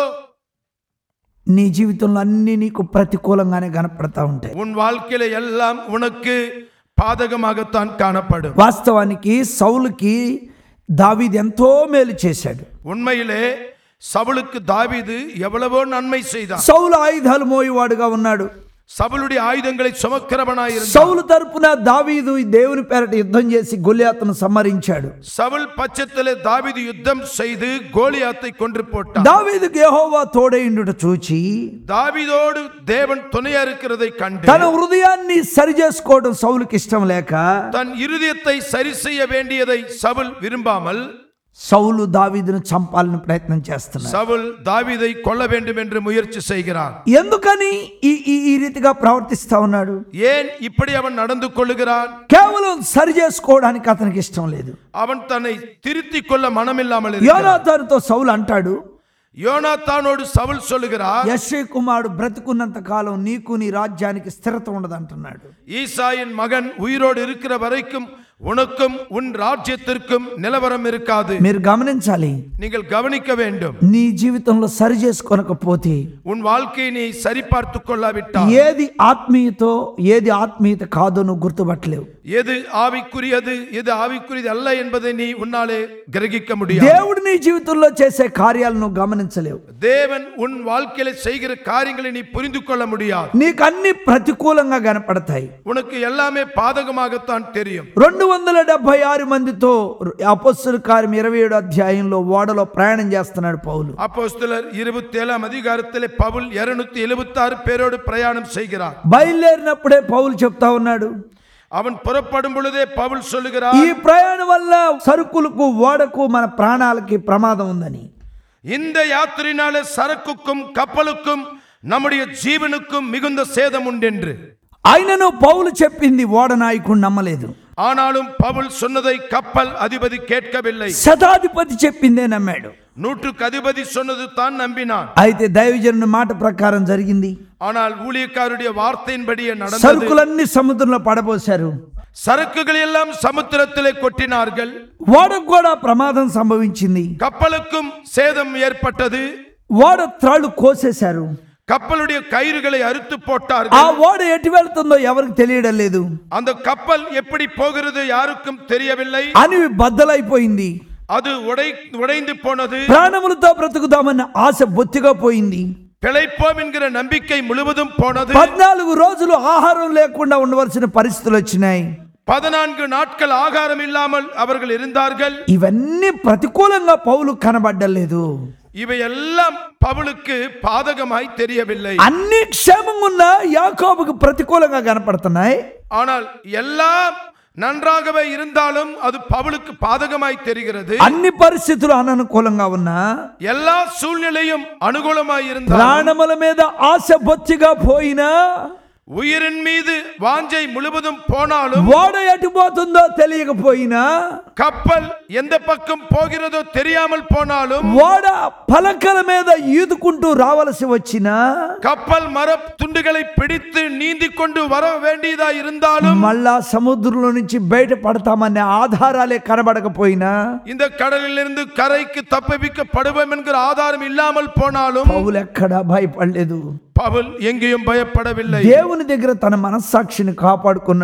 నీ జీవితంలో అన్ని నీకు ప్రతికూలంగానే కనపడతా ఉంటాయి. உன் வாழ்க்கையில எல்லாம் உனக்கு பாதகமாகத்தான் காணப்படும். వాస్తవానికి సౌలుకి దావీదు ఎంతో మేలు చేశాడు. உண்மையிலே சவுலுக்கு தாவீது எவ்வளவோ நன்மை செய்தான். సౌలు ఆయుధాలు మోయేవాడుగా ఉన్నాడు. சவுலுடைய ஆயுதங்களை சுமக்கிறவனாய் இருந்தான். సౌలు తరపున దావీదు దేవుని పేరట యుద్ధం చేసి గొలియాతును సంహరించాడు. சவுல் பட்சத்திலே தாவீது யுத்தம் செய்து கோலியாத்தை கொன்று போட்டான். దావీదుకు యెహోవా తోడైండుట చూచి தாவீதோடு தேவன் துணையா இருக்கிறதை கண்டு తన హృదయాన్ని సరి చేసుకోవడం సౌలుకి ఇష్టం లేక தன் இருதயத்தை சரி செய்ய வேண்டியதை சவுல் விரும்பாமல் సౌలు దావీదును చంపాలని ప్రయత్నం చేస్తున్నాడు. சவுல் தாவீதை கொல்ல வேண்டும் என்று முயற்சி செய்கிறான். ఎందుకని ఈ రీతిగా ప్రవర్తిస్తా ఉన్నాడు? ஏன் இப்படி அவன் நடந்து கொள்ளுகிறான்? కేవలం సరి చేసుకోవడానికి అతనికి ఇష్టం లేదు. அவன் தன்னை திருத்திக் கொள்ள மனமில்லாமல் இருக்கிறான். యోనాతానుతో సౌలు అంటాడు, யோனாத்தானோடு சவுல் சொல்லுகிறார், యెష్షై కుమారుడు బ్రతుకున్నంత కాలం నీకు నీ రాజ్యానికి స్థిరత ఉండదు అంటున్నాడు. ஈசாயின் மகன் உயிரோடு இருக்கிற வரைக்கும் உனக்கும் உன் ராஜ்யத்திற்கும் நிலவரம் இருக்காது. మీరు గమనించాలి, நீங்கள் கவனிக்க வேண்டும். నీ జీవితంలో సరి చేసుకోనకపోతే, உன் வாழ்க்கையை நீ சரிபார்த்து கொள்ளாவிட்டால் ఏది ఆత్మీయతో ఏది ఆత్మీయత కాదో నువ్వు గుర్తుపట్టలేవు. எது ஆவிக்குரியது எது ஆவிக்குரியது அல்ல என்பதை நீ உன்னாலே கிரகிக்க முடியாது. దేవుడు నీ జీవితంలో చేసే కార్యాలను నువ్వు గమనించలేవు. தேவன் உன் வாழ்க்கையில செய்கிற காரியங்களை நீ புரிந்து கொள்ள முடியாது. నీకు అన్ని ప్రతికూలంగా కనపడతాయి. உனக்கு எல்லாமே பாதகமாகத்தான் தெரியும். 276 మందితో అపొస్తలుల కార్యం 27 అధ్యాయంలో ఓడలో ప్రయాణం చేస్తున్నాడు పౌలు. அப்போஸ்தலர் 27 அதிகாரத்திலே பவுல் 276 பேரோடு பிரயாணம் செய்கிறார். బయలుదేరినప్పుడే పౌలు చెప్తా ఉన్నాడు, அவன் புறப்படும் பொழுதே பவுல் சொல்லுகிறார், ఈ ప్రయాణం వల్ల సరుకులకు ఓడకు మన ప్రాణాలకి ప్రమాదం ఉందని. இந்த யாத்திரையினாலே சரக்குக்கும் கப்பலுக்கும் நம்முடைய ஜீவனுக்கும் மிகுந்த சேதம் உண்டென்று. ఆయనను పౌలు చెప్పింది ఓడ నాయకుడు నమ్మలేదు. ஆனாலும் பவுல் சொன்னதை கப்பல் அதிபதி கேட்கவில்லை. శతాధిపతి చెప్పిందే నమ్మాడు. நூற்றுக்கு அதிபதி சொன்னது தான் நம்பினான். అయితే దైవజనుని మాట ప్రకారం జరిగింది. ஆனால் ஊழியக்காரருடைய வார்த்தையின்படியே நடந்தது. సరుకులన్నీ సముద్రంలో పడబోశారు. சரக்குகள் எல்லாம் சமுத்திரத்திலே கொட்டினார்கள். ఓడకు కూడా ప్రమాదం సంభవించింది. கப்பலுக்கும் சேதம் ஏற்பட்டது. ఓడ త్రాళ్ళు కోసేశారు. கப்பலுடைய கயிறுகளை அறுத்து ఆ போட்டார்கள். ఓడ ఎటు వెళ్తుందో ఎవరికి తెలియడం లేదు. அந்த கப்பல் எப்படி போகிறது யாருக்கும் தெரியவில்லை. అని బద్దలైపోయింది. அது உடைந்து போனது. ప్రాణములతో బ్రతుకుదామన్న ఆశ బొత్తిగా పోయింది. பிழைப்போம் என்கிற நம்பிக்கை முழுவதும் போனது. 14 రోజులు ఆహారం లేకుండా ఉండవలసిన పరిస్థితులు వచ్చినాయి. 14 நாட்கள் ஆகாரம் இல்லாமல் அவர்கள் இருந்தார்கள். ఇవన్నీ ప్రతికూలంగా పౌలు కనబడ్డలేదు. இவையெல்லாம் பவுலுக்கு பாதகமாய் தெரியவில்லை. అన్ని క్షేమంగా ఉన్న యాకోబుకు ప్రతికూలంగా కనపడుతున్నాయి. ஆனால் எல்லாம் நன்றாகவே இருந்தாலும் அது பவுலுக்கு பாதகமாய் தெரிகிறது. అన్ని పరిస్థితులు అననుకూలంగా ఉన్నా, எல்லா சூழ்நிலையும் அனுகூலமாய் இருந்தாலும், ప్రాణముల మీద ఆశ బొత్తిగా పోయినా, உயிரின் மீது வாஞ்சை முழுவதும் போனாலும், ఓడ ఎటు పోతుందో తెలియకపోయినా, கப்பல் எந்த பக்கம் போகிறதோ தெரியாமல் போனாலும், ఓడ పలకల మీద ఈదుకుంటూ రావలసి వచ్చినా, கப்பல் மர துண்டுகளை பிடித்து நீந்தி கொண்டு வர வேண்டியதா இருந்தாலும், మళ్ళా సముద్రంలో నుంచి బయట పడతామనే ఆధారాలే కనబడకపోయినా, இந்த கடலிலிருந்து கரைக்கு தப்பிக்கப்படுவோம் என்கிற ஆதாரம் இல்லாமல் போனாலும், పౌలు ఎక్కడా భయపడలేదు. பவுல் எங்கேயும் பயப்படவில்லை. దేవుని దగ్గర తన మనస్సాక్షిని కాపాడుకున్నాడు.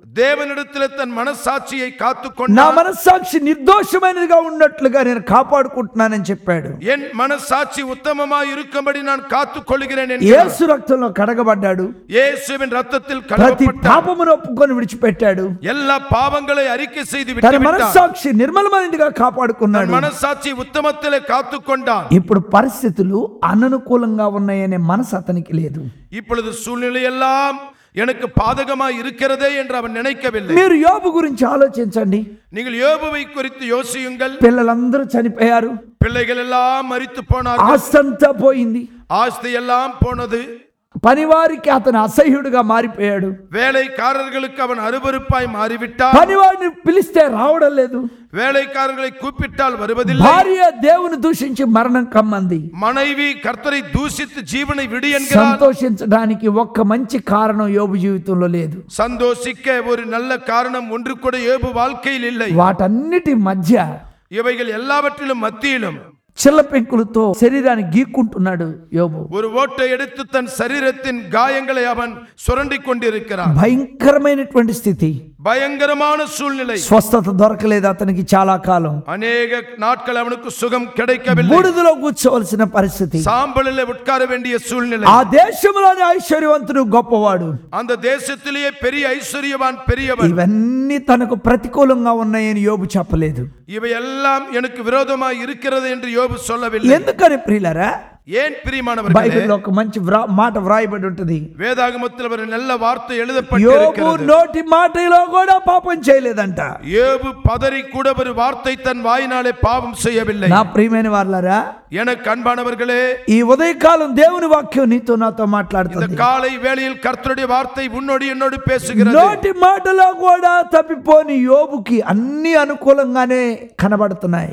தேவனிடத்தில் தன் மனசாட்சியை నా காத்துக்கொண்டான். మనస్సాక్షి నిర్దోషమైనదిగా ఉన్నట్లుగా నేను కాపాడుకుంటున్నానని చెప్పాడు. என் மனசாட்சி உத்தமமாய் இருக்கும்படி நான் காத்துக்கொள்கிறேன் என்கிறார். యేసు రక్తంలో కడగబడ్డాడు. இயேசுவின் ரத்தத்தில் ప్రతి கழுவப்பட்டார். పాపమును ఒప్పుకొని విడిచిపెట్టాడు. எல்லா பாவங்களை அறிக்கை செய்து తన விட்டுவிட்டார். మనస్సాక్షి నిర్మలమైనదిగా కాపాడుకున్నాడు. மனசாட்சி உத்தமத்திலே காத்துக்கொண்டான். ఇప్పుడు పరిస్థితులు అననుకూలంగా ఉన్నాయనే మనసు అతనికి లేదు. இப்பொழுது சூழ்நிலை எல்லாம் எனக்கு பாதகமாய் இருக்கிறதே என்று அவன் நினைக்கவில்லை. మీరు యోబు గురించి ఆలోచించండి. நீங்கள் யோபுவை குறித்து யோசியுங்கள். పిల్లలందరూ చనిపోయారు. பிள்ளைகள் எல்லாம் மரித்து போனார்கள். ఆస్తంతా పోయింది. ஆஸ்தி எல்லாம் போனது. పనివారికి అతను అసహ్యుడిగా మారిపోయాడు. வேலைக்காரர்களுக்கு அவன் அருவருப்பாய் மாறிவிட்டான். పనివాడిని పిలిస్తే రావడం లేదు. வேலைக்காரர்களை கூப்பிட்டால் வருவதில்லை. భార్య దేవుని దూషించి మరణం కమ్మంది. மனைவி கர்த்தரை தூஷித்து ஜீவனை விடு என்கிறார். సంతోషించడానికి ఒక్క మంచి కారణం యోబు జీవితంలో లేదు. சந்தோஷிக்க ஒரு நல்ல காரணம் ஒன்று கூட யோபு வாழ்க்கையில் இல்லை. వాటన్నిటి మధ్య இவைகள் எல்லாவற்றிலும் மத்தியிலும் చిల్ల పెంకులతో శరీరాన్ని గీక్కుంటున్నాడు యోబు. ஒரு ஓட்டை எடுத்து தன் சரீரத்தின் காயங்களை அவன் சுரண்டிக் கொண்டிருக்கிறான். భయంకరమైనటువంటి స్థితి, பயங்கரமான சூழ்நிலை. స్వస్థత దొరకలేదు అతనికి చాలా కాలం. அநேக நாட்கள் அவனுக்கு சுகம் கிடைக்கவில்லை. బూడిదలో కూర్చోవలసిన పరిస్థితి. சாம்பலிலே உட்கார வேண்டிய சூழ்நிலை. ఆ దేశంలోని ఐశ్వర్యవంతుడు గొప్పవాడు. அந்த தேசத்திலேயே பெரிய ஐஸ்வர்யவான் பெரியவன். ఇవన్నీ తనకు ప్రతికూలంగా ఉన్నాయని యోబు చెప్పలేదు. இவை எல்லாம் எனக்கு விரோதமாய் இருக்கிறது என்று யோபு சொல்லவில்லை. ఎందుకని ప్రియులారా? ஏன் பிரியமானவர்களே? బైబిల్లో ఒక మంచి మాట వ్రాయబడి ఉంటుంది. வேதாகமத்தில் ஒரு நல்ல வார்த்தை యోబు எழுதப்பட்டிருக்கிறது. నోటి మాటలో కూడా పాపం చేయలేదంట. யோபு பதறி கூட ஒரு வார்த்தை தன் வாயினாலே பாவம் செய்யவில்லை. నా ప్రియమైన వారలారా, எனக்கு அன்பானவர்களே, ఈ ఉదయకాలం దేవుని వాక్యం నీతో నాతో இந்த మాట్లాడుతుంది. காலை வேளையில் கர்த்தருடைய வார்த்தை உன்னோடு என்னோடு பேசுகிறது. నోటి మాటలో కూడా తప్పిపోని యోబుకి అన్ని అనుకూలంగానే కనబడుతున్నాయి.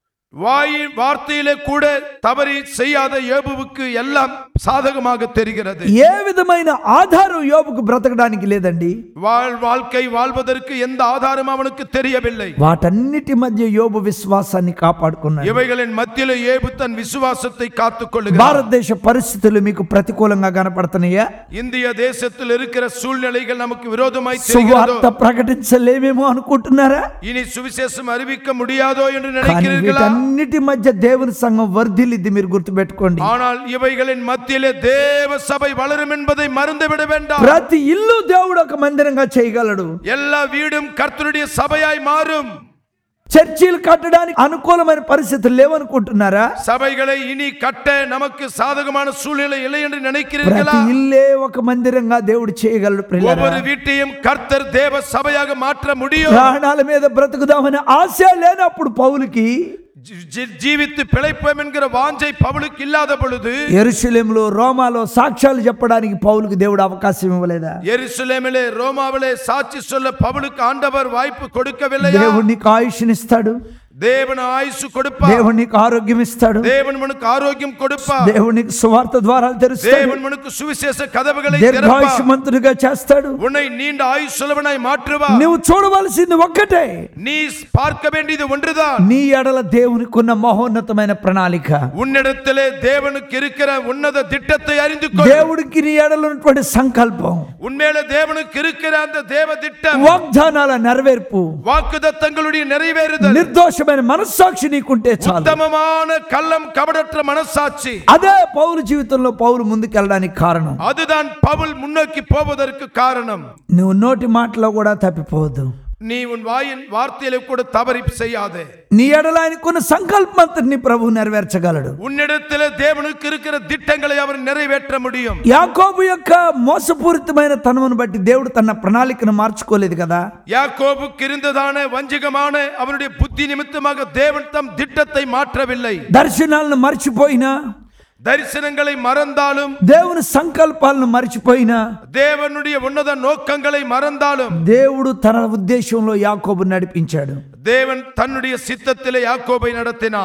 வார்த்தையிலே கூட தவறி செய்யாத யோபுவுக்கு எல்லாம் சாதகமாக தெரிகிறது. ఏ విధమైన ఆధారం యోబుకు బ్రతకడానికి లేదండి. வாழ்க்கை வாழ்வதற்கு எந்த ஆதாரம் அவனுக்கு தெரியவில்லை. వాటన్నిటి మధ్య యోబు విశ్వాసాన్ని కాపాడుకున్నాడు. இவைகளின் மத்தியிலே யோபு தன் விசுவாசத்தை காத்துக்கொள்கிறார். భారతదేశ పరిస్థితులు మీకు ప్రతికూలంగా కనపడుతున్నాయా? இந்திய தேசத்தில் இருக்கிற சூழ்நிலைகள் நமக்கு விரோதமாய் సువార్త தெரிகிறதோ? ప్రకటించలేమేమో అనుకుంటున్నారా? இனி சுவிசேஷம் அறிவிக்க முடியாதோ என்று కానీ நினைக்கிறீர்களா? వీటన్నిటి మధ్య దేవుని సంఘం వర్ధిల్లిద్ది, మీరు గుర్తుపెట్టుకోండి. ஆனால் இவைகளின் மத்தியிலே தேவ சபை வளரும் என்பதை மறந்துவிட வேண்டாம். ప్రతి ఇల్లు దేవుడు ఒక మందిరంగా చేయగలడు. எல்லா வீடும் கர்த்தருடைய சபையாய் மாறும். చర్చిలు కట్టడానికి అనుకూలమైన పరిస్థితులు లేవనుకుంటున్నారా? சபைகளை இனி கட்ட நமக்கு சாதகமான சூழ்நிலை இல்லை என்று ప్రతి நினைக்கிறீர்களா? ఇల్లే ఒక మందిరంగా దేవుడు చేయగలడు. ప్రియులారా, ஒவ்வொரு வீட்டையும் கர்த்தர் தேவ சபையாக மாற்ற முடியும். ప్రాణాల మీద బ్రతుకుదామని ఆశ లేనప్పుడు పౌలుకి ஜீவித்து பிழைப்போம் என்கிற வாஞ்சை பவுலுக்கு இல்லாத பொழுது యెరూషలేములో రోమాలో సాక్ష్యాలు చెప్పడానికి పౌలుకు దేవుడు అవకాశం ఇవ్వలేదా? எருசலேமிலே ரோமாவிலே சாட்சி சொல்ல பவுலுக்கு ஆண்டவர் வாய்ப்பு கொடுக்கவில்லையா? దేవుడు నీకు ఆయుష్నిస్తాడు. தேவன் ஆயுசு கொடுப்பார். దేవుడు నీకు ఆరోగ్యం ఇస్తాడు. தேவன் உனக்கு ஆரோக்கியம் கொடுப்பார். దేవుడు నీకు సువార్త ద్వారాలు తెరుస్తాడు. தேவன் உனக்கு சுவிசேஷ கதவுகளை திறப்பார். దీర్ఘాయుష్మంతుడిగా చేస్తాడు. உன்னை நீண்ட ஆயுசுள்ளவனாய் மாற்றுவார். నువ్వు చూడవలసింది ఒక్కటే, நீ பார்க்க வேண்டியது ஒன்றுதான். నీ ఎడల దేవునికున్న మహోన్నతమైన ప్రణాళిక. உன்னிடத்திலே தேவனுக்கு இருக்கிற உன்னத திட்டத்தை அறிந்து கொள். దేవుడికి నీ ఎడల ఉన్నటువంటి సంకల్పం, உன்மேல தேவனுக்கு இருக்கிற அந்த தேவ திட்டம், వాగ్దానాల నెరవేర్పు, வாக்குத்தத்தங்களுடைய நிறைவேறுதல், నిర్దోషమైన మనస్సాక్షి నీకుంటే చాలు. உத்தமமான கள்ளம் கபடற்ற மனசாட்சி, అదే పౌలు జీవితంలో పౌలు ముందుకెళ్ళడానికి కారణం. அதுதான் பவுல் முன்னோக்கி போவதற்கு காரணம். నువ్వు నోటి మాటలో కూడా తప్పిపోవద్దు. நீ உன் வாயின் வார்த்தையிலே கூட தவறி செய்யாதே. నీ ఎడల ఆయనకున్న సంకల్పంతని ప్రభు నెరవేర్చగలడు. உன்னிடத்திலே தேவனுக்கு இருக்கிற திட்டங்களை அவர் நிறைவேற்ற முடியும். యాకోబు యొక్క మోసపూరితమైన తనమును బట్టి దేవుడు తన ప్రణాళికను మార్చుకోలేదు కదా. யாக்கோபுக்கு இருந்ததான வஞ்சகமான அவனுடைய புத்தி நிமித்தமாக தேவன் தம் திட்டத்தை மாற்றவில்லை. దర్శనాలను మర్చిపోయినా, தரிசனங்களை மறந்தாலும், దేవుని సంకల్పాలను మర్చిపోయినా, தேவனுடைய உன்னத நோக்கங்களை மறந்தாலும், దేవుడు తన ఉద్దేశంలో యాకోబు నడిపించాడు. தேவன் தன்னுடைய சித்தத்திலே யாக்கோபை நடத்தினார்.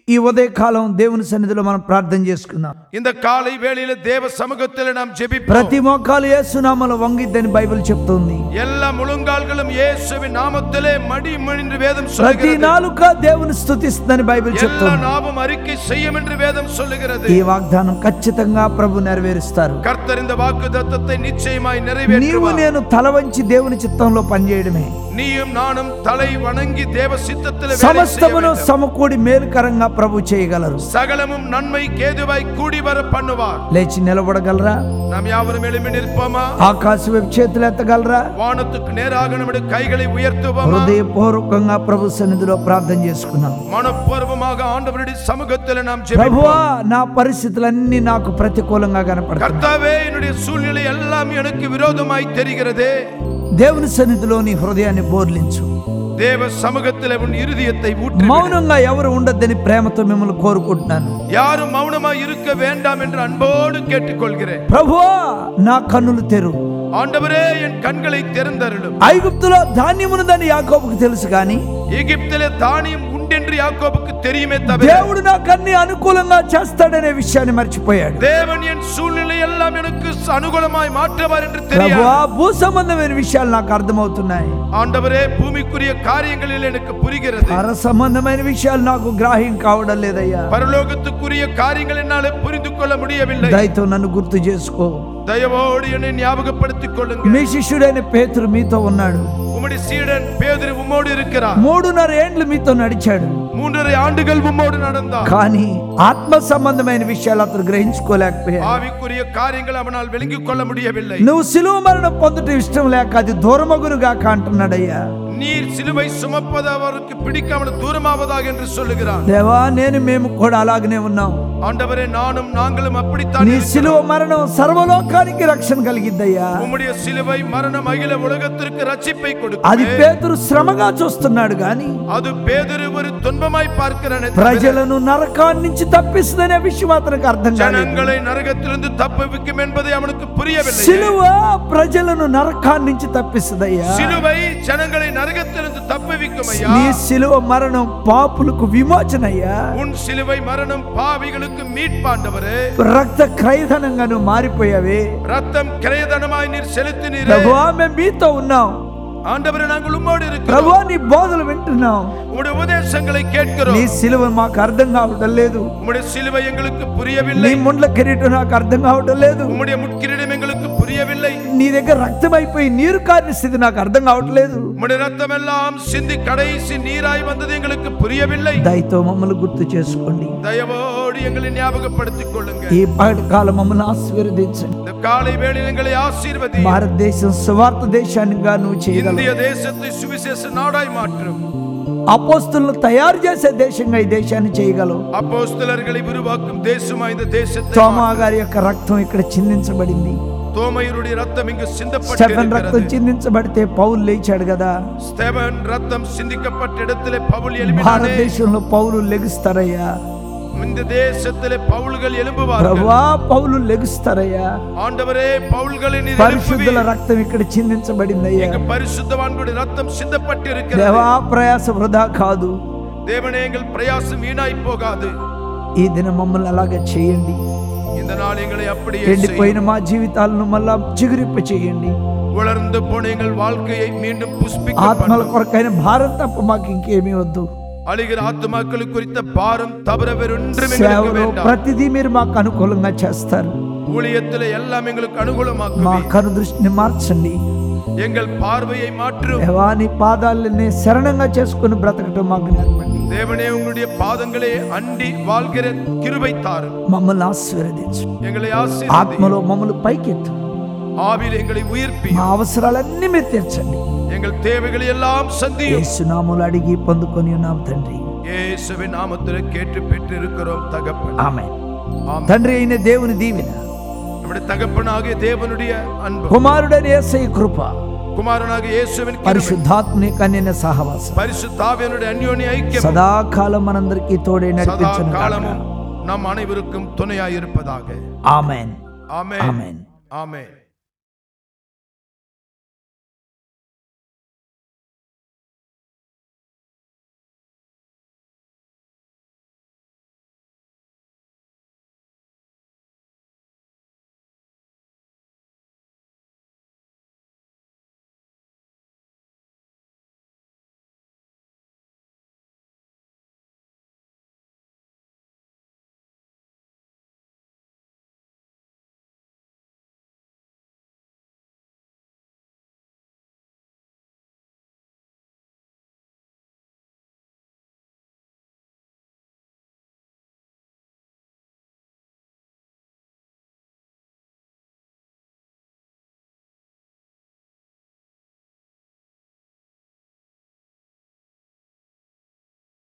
ఈ ఉదయకాలం దేవుని సన్నిధిలో మనం ప్రార్థన చేసుకుందాం. இந்த காலை வேளையில தேவ சமூகத்தில் நாம் ஜெபிப்போம். ప్రతి మోకాలు యేసు నామములో వంగిద్దని బైబిల్ చెప్తుంది. எல்லா முழங்கால்களும் இயேசுவின் நாமத்திலே மடியும் என்று வேதம் ప్రతి சொல்லுகிறது. నాలుక దేవుని స్తుతిస్తుందని బైబిల్ எல்லா చెప్తుంది. நாவும் அறிக்கை செய்யும் என்று வேதம் சொல்லுகிறது. ఈ వాగ్దానం ఖచ్చితంగా ప్రభు నెరవేరుస్తారు. கர்த்தர் இந்த வாக்குத்தத்தத்தை நிச்சயமாய் నీవు நிறைவேற்றுவார். నేను తల వంచి దేవుని చిత్తంలో పనిచేయడమే. நீயும் நானும் தலை வணங்கி தேவ சித்தத்திலே வேலை செய்ய సమస్తమును வேண்டும். సమకూడి మేలుకరంగా ప్రభు చేయగలరు. சகலமும் நன்மை கேதுவாய் கூடி வர பண்ணுவார். లేచి నిలబడగలరా? நாம் யாவரும் எழும்பி நிற்போமா? ఆకాశం వైపు చేతులు ఎత్తగలరా? வானத்துக்கு நேராக நம்முடைய கைகளை உயர்த்துவோமா? హృదయపూర్వకంగా ప్రభు సన్నిధిలో ప్రార్థన చేసుకున్నాం. மனப்பூர்வமாக ஆண்டவருடைய சமூகத்தில் நாம் ప్రభువా, ஜெபிப்போம். నా పరిస్థితులన్నీ నాకు ప్రతికూలంగా కనపడతాయి. கர்த்தாவே, என்னுடைய சூழ்நிலை எல்லாம் எனக்கு விரோதமாய் தெரிகிறதே. దేవుని సన్నిధిలో నీ హృదయాన్ని బోర్లించు. தேவ சமூகத்தில் உன் இருதயத்தை ஊற்று. మౌనంగా ఎవరు ఉండొద్దని ప్రేమతో మిమ్మల్ని కోరుకుంటున్నాను. யாரும் மௌனமாய் இருக்க வேண்டாம் என்று அன்போடு கேட்டுக்கொள்கிறேன். ప్రభువా, నా కన్నులు తెరు. ஆண்டவரே, என் கண்களை திறந்தருளும். ఐగుప్తులో ధాన్యం ఉన్నదని యాకోబుకు తెలుసు కానీ எகிப்திலே தானியம் உண்டென்று யாக்கோபுக்கு தெரியுமே தவிர దేవుడు నాకు అన్ని అనుకూలంగా చేస్తాడనే విషయాన్ని మర్చిపోయాడు. தேவன் என் சூழ்நிலை எல்லாம் எனக்கு அனுகூலமாய் மாற்றுவார் என்று ప్రభువా, தெரியாது. భూ సంబంధమైన విషయాలు నాకు అర్థమవుతున్నాయి. ஆண்டவரே, பூமிக்குரிய காரியங்களில் எனக்கு புரிகிறது. పర సంబంధమైన విషయాలు నాకు గ్రాహ్యం కావడం లేదయ్యా. பரலோகத்துக்குரிய காரியங்கள் என்னால புரிந்து கொள்ள முடியவில்லை. దయతో నన్ను గుర్తు చేసుకో. தயவோடு என்னை ஞாபகப்படுத்திக் கொள்ளுங்க. మీ శిష్యుడైన పేతురు మీతో ఉన్నాడు. உம்முடைய சீடன் பேதுரு உம்மோடு இருக்கிறார். 3.5 ఏండ్లు మీతో నడిచాడు. 3.5 ஆண்டுகள் உம்மோடு நடந்தார். కానీ ఆత్మ సంబంధమైన విషయాలు అతను గ్రహించుకోలేకపోయాడు. ஆவிக்குரிய காரியங்கள் அவனால் விளங்கிக் கொள்ள முடியவில்லை. నువ్వు సిలువ మరణం పొందటం ఇష్టం లేక అది దూరమగునుగా అంటున్నాడయ్యా. நீர் சிலுவை சுமப்பது அவருக்கு பிடிக்காமல் தூரமாவதாக என்று சொல்லுகிறார். దేవా, మేము కూడా అలాగనే ఉన్నాం. ஆண்டவரே, நாங்களும் அப்படித்தான் నీ இருக்கிறோம். సిలువ మరణం సర్వలోకానికి రక్షణ కలిగిద్దయ్యా. உம்முடைய சிலுவை மரணம் அகில உலகத்திற்கு ரட்சிப்பை అది கொடுக்கும். పేతురు శ్రమగా చూస్తున్నాడు గాని அது பேதுரு ஒரு துன்பமாய் பார்க்கிறானே தவிர ప్రజలను నరకాన్ని నుంచి తప్పిస్తుందనే విషయం అతనికి అర్థం కాలేదు. ஜனங்களை நரகத்திலிருந்து தப்புவிக்கும் என்பதை அவனுக்கு புரியவில்லை. సిలువ ప్రజలను నరకాన్ని నుంచి తప్పిస్తుందయ్యా. சிலுவை ஜனங்களை நரகத்திலிருந்து தப்புவிக்கும் ஐயா. నీ సిలువ మరణం పాపులకు విమోచనయ్యా. உன் சிலுவை மரணம் பாவிகளுக்கு மீட்பாண்டவரே. రక్త క్రయధనంగా నువ్వు మారిపోయావే. ரத்தம் கிரயதனமாய் நீர் செலுத்தினீரே. ప్రభువా, మేము మీతో ఉన్నాం. ஆண்டவரே, நாங்கள் உம்மோடு இருக்கிறோம். ప్రభువా, నీ బోధలు వింటున్నాం. உம்முடைய உபதேசங்களை నీ கேட்கிறோம். సిలువ మాకు అర్థం కావడం లేదు. உம்முடைய சிலுவை எங்களுக்கு నీ புரியவில்லை. ముండ్ల కిరీటం నాకు అర్థం కావడం లేదు. உம்முடைய முட்கிரீடம் எங்களுக்கு புரியவில்லை. నీ దగ్గర రక్తం అయిపోయి నీరు కారిన స్థితి నాకు అర్థం కావట్లేదు. உம்முடைய ரத்தம் எல்லாம் சிந்தி கடைசி நீராய் வந்தது எங்களுக்கு புரியவில்லை. దయతో మమ్మల్ని గుర్తు చేసుకోండి. தயவோடு எங்களை ஞாபகப்படுத்திக் கொள்ளுங்க. ఈ పాటి కాలం మమ్మల్ని ఆశీర్వదించండి. இந்த காலை வேளையில் எங்களை ஆசீர்வதி. భారతదేశం సువార్త దేశానిగా నువ్వు చేయగలవు. இந்திய தேசத்தை சுவிசேஷ நாடாய் மாற்றும். అపోస్తులను తయారు చేసే దేశంగా ఈ దేశాన్ని చేయగలవు. அப்போஸ்தலர்களை உருவாக்கும் தேசமா இந்த தேசத்தை తోమా గారి యొక్క రక్తం ఇక్కడ చిందించబడింది. தோமையருடைய ரத்தம் இங்கு స్టెఫెన్ రక్తం சிந்தப்பட்டிருக்கிறது. చిందించబడితే పౌలు లేచాడు కదా. ஸ்தேவன் ரத்தம் சிந்திக்கப்பட்ட இடத்திலே பவுல் எழும்பினானே. భారతదేశంలో పౌలు లెగుస్తారయ్యా. இந்த தேசத்திலே பவுல்கள் எழும்புவார்கள். ప్రభువా, పౌలు లెగుస్తారయ్యా. ஆண்டவரே, பவுல்களை நீர் పరిశుద్ధుల எழுப்புவீர். రక్తం ఇక్కడ చిందించబడిందయ్యా. இங்கு பரிசுத்தவான்களுடைய ரத்தம் சிந்தப்பட்டிருக்கிறது. దేవా, ప్రయాస వృధా కాదు. தேவனே, எங்கள் பிரயாசம் வீணாய் போகாது. ఈ దినం మమ్మల్ని అలాగే చేయండి. இந்த நாள் எங்களை அப்படியே செய்யும். ఎండిపోయిన మా జీవితాలను మళ్ళా చిగురింప చేయండి. உலர்ந்து போன எங்கள் வாழ்க்கையை மீண்டும் புஷ்பிக்க ఆత్మల பண்ணும். కొరకైన భారం తప్ప మాకు ఇంకేమీ వద్దు. அழிகிற ஆத்துமாக்கள் குறித்த பாரம் தவிர வேறொன்றும் எங்களுக்கு సేవలో வேண்டாம். ప్రతిదీ మీరు మాకు అనుకూలంగా చేస్తారు. ஊழியத்திலே எல்லாம் எங்களுக்கு మా அனுகூலமாக்குவீர். కను దృష్టిని మార్చండి. எங்கள் பார்வையை மாற்றும். దేవాని పాదాలని శరణంగా చేసుకుని బ్రతకటం మాకు నేర్పండి. தேவனே, உங்களுடைய பாதங்களே அண்டி வாழ்கிற கிருபை தாரும். మమ్మల్ని ఆశీర్వదించు. எங்களை ஆசீர்வதி. ఆత్మలో మమ్మల్ని పైకెత్తు. ஆவியில் எங்களை உயிர்ப்பி. మా అవసరాలన్నీ మీరు తీర్చండి. எங்கள் தேவைகளை எல்லாம் சந்தியும். యేసు నామములో అడిగి పొందుకొని ఉన్నాం తండ్రి. இயேசுவின் நாமத்திலே கேட்டு பெற்று இருக்கிறோம் தகப்பன். ఆమేన్. ஆமென். తండ్రి అయిన దేవుని దీవెన, நம்முடைய தகப்பனாகிய தேவனுடைய அன்பு, కుమారుడైన యేసయ్య కృప, குமாரனாகிய இயேசுவின் கிருபை, పరిశుద్ధాత్మని కన్యన సహవాసం பரிசுத்த ஆவியானுடைய அந்யோன்ய ஐக்கியம் సదాకాలం మనందరికీ తోడే சதா నడిపించును గాక. காலமும் நம் அனைவருக்கும் துணையாய் இருப்பதாக. ఆమేన్. ஆமென். ఆమేన్. ஆமென்.